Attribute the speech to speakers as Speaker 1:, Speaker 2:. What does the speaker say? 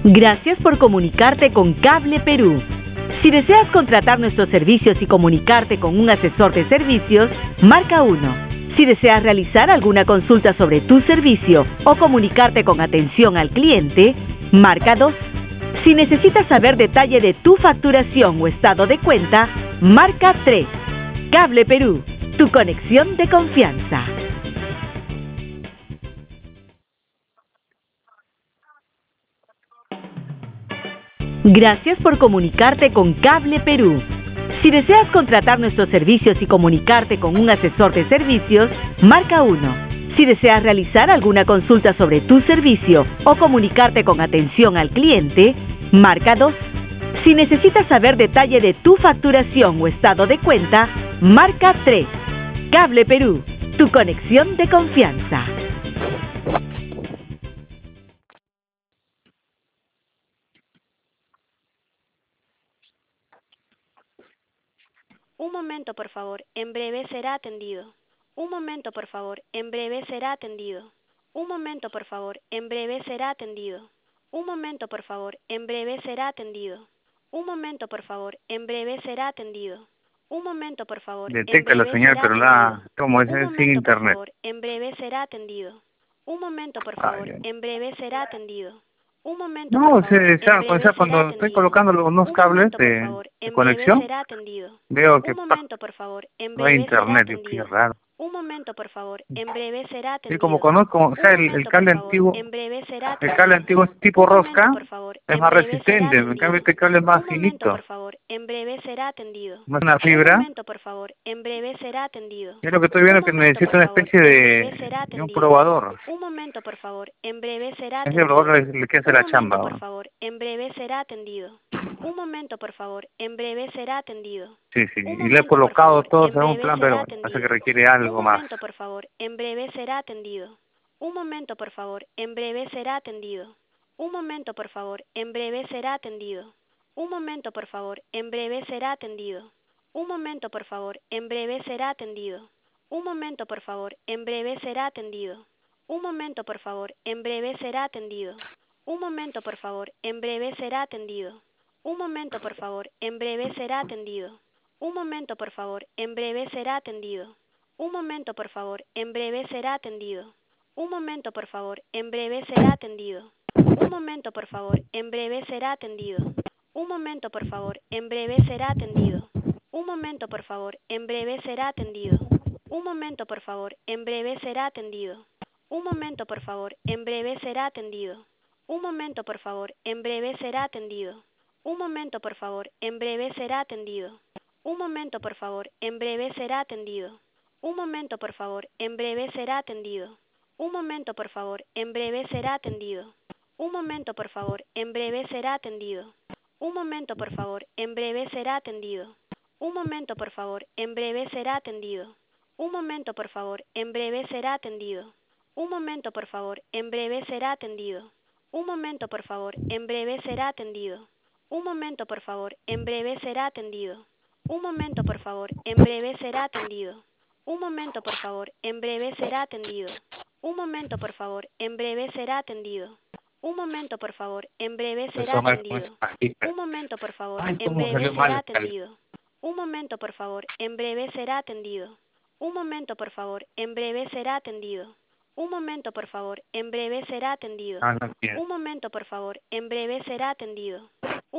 Speaker 1: Gracias por comunicarte con Cable Perú. Si deseas contratar nuestros servicios y comunicarte con un asesor de servicios, marca 1. Si deseas realizar alguna consulta sobre tu servicio o comunicarte con atención al cliente, marca 2. Si necesitas saber detalle de tu facturación o estado de cuenta, marca 3. Cable Perú, tu conexión de confianza. Gracias por comunicarte con Cable Perú. Si deseas contratar nuestros servicios y comunicarte con un asesor de servicios, marca 1. Si deseas realizar alguna consulta sobre tu servicio o comunicarte con atención al cliente, marca 2. Si necesitas saber detalle de tu facturación o estado de cuenta, marca 3. Cable Perú, tu conexión de confianza.
Speaker 2: Un momento, por favor. En breve será atendido. Un momento, por favor. En breve será atendido. Un momento, por favor. En breve será atendido. Un momento, por favor. En breve será atendido. Un momento, por favor. En breve será atendido. Un momento, por favor. En
Speaker 3: Detecta la
Speaker 2: breve
Speaker 3: señal,
Speaker 2: será
Speaker 3: pero
Speaker 2: atendido.
Speaker 3: como es
Speaker 2: Un
Speaker 3: sin
Speaker 2: momento, por
Speaker 3: internet.
Speaker 2: favor. En breve será atendido. Un momento, por
Speaker 3: Ay,
Speaker 2: favor.
Speaker 3: ay.
Speaker 2: En breve será atendido. Un momento, por
Speaker 3: No,
Speaker 2: favor. En breve será
Speaker 3: cuando estoy
Speaker 2: atendido.
Speaker 3: colocando unos
Speaker 2: Un
Speaker 3: cables
Speaker 2: momento, por favor.
Speaker 3: de
Speaker 2: En breve
Speaker 3: conexión,
Speaker 2: será atendido.
Speaker 3: veo que
Speaker 2: Un momento, por favor. En
Speaker 3: no hay
Speaker 2: breve será
Speaker 3: internet. Digo, qué
Speaker 2: atendido.
Speaker 3: raro.
Speaker 2: Un momento, por favor. En breve será
Speaker 3: Y como
Speaker 2: atendido.
Speaker 3: conozco, o
Speaker 2: Un
Speaker 3: sea, el
Speaker 2: momento, por
Speaker 3: cable
Speaker 2: favor.
Speaker 3: antiguo,
Speaker 2: En breve será
Speaker 3: el cable
Speaker 2: atendido.
Speaker 3: antiguo es tipo
Speaker 2: Un momento,
Speaker 3: rosca,
Speaker 2: por favor.
Speaker 3: es
Speaker 2: En
Speaker 3: más
Speaker 2: breve será
Speaker 3: resistente. En cambio,
Speaker 2: atendido.
Speaker 3: este cable es más
Speaker 2: Un momento, por
Speaker 3: finito,
Speaker 2: favor. En breve será atendido.
Speaker 3: más una
Speaker 2: Un
Speaker 3: fibra.
Speaker 2: momento, por favor. En breve será atendido.
Speaker 3: Yo lo que estoy
Speaker 2: Un
Speaker 3: viendo es que
Speaker 2: momento, por
Speaker 3: necesito una
Speaker 2: favor.
Speaker 3: especie
Speaker 2: En breve será
Speaker 3: de un
Speaker 2: atendido.
Speaker 3: probador.
Speaker 2: Un momento, por favor. En breve será
Speaker 3: Ese probador
Speaker 2: atendido.
Speaker 3: es el que hace
Speaker 2: Un
Speaker 3: la
Speaker 2: momento,
Speaker 3: chamba,
Speaker 2: por
Speaker 3: ¿no?
Speaker 2: favor. En breve será atendido. Un momento, por favor. En breve será atendido.
Speaker 3: Sí, sí.
Speaker 2: Un
Speaker 3: Y le he
Speaker 2: momento, por
Speaker 3: colocado
Speaker 2: favor.
Speaker 3: todo
Speaker 2: En
Speaker 3: según un
Speaker 2: breve
Speaker 3: plan,
Speaker 2: será
Speaker 3: pero parece que
Speaker 2: atendido.
Speaker 3: requiere
Speaker 2: Un
Speaker 3: algo más.
Speaker 2: momento, por favor. En breve será atendido. Un momento, por favor. En breve será atendido. Un momento, por favor. En breve será atendido. Un momento, por favor. En breve será atendido. Un momento, por favor. En breve será atendido. Un momento, por favor. En breve será atendido. Un momento, por favor. En breve será atendido. Un momento, por favor. En breve será atendido. Un momento, por favor. En breve será atendido. Un momento, por favor. En breve será atendido. Un momento, por favor. En breve será atendido. Un momento, por favor. En breve será atendido. Un momento, por favor. En breve será atendido. Un momento, por favor. En breve será atendido. Un momento, por favor. En breve será atendido. Un momento, por favor. En breve será atendido. Un momento, por favor. En breve será atendido. Un momento, por favor. En breve será atendido. Un momento, por favor. En breve será atendido. Un momento, por favor. En breve será atendido. Un momento, por favor. En breve será atendido. Un momento, por favor. En breve será atendido. Un momento, por favor. En breve será atendido. Un momento, por favor. En breve será atendido. Un momento, por favor. En breve será atendido. Un momento, por favor. En breve será atendido. Un momento, por favor. En breve será atendido. Un momento, por favor. En breve será atendido. Un momento, por favor. En breve será atendido. Un momento, por favor. En breve será atendido. Un momento, por favor. En breve será atendido. Un momento, por favor. En breve será atendido. Un momento, por favor. En breve será
Speaker 3: Empezó mal con esa
Speaker 2: atendido.
Speaker 3: pastita.
Speaker 2: Un momento, por favor.
Speaker 3: Ay,
Speaker 2: En
Speaker 3: cómo
Speaker 2: breve
Speaker 3: salió mal
Speaker 2: será
Speaker 3: el cable.
Speaker 2: atendido. Un momento, por favor. En breve será atendido. Un momento, por favor. En breve será atendido. Un momento, por favor. En breve será atendido.
Speaker 3: Ah, no entiendo.
Speaker 2: Un momento, por favor. En breve será atendido.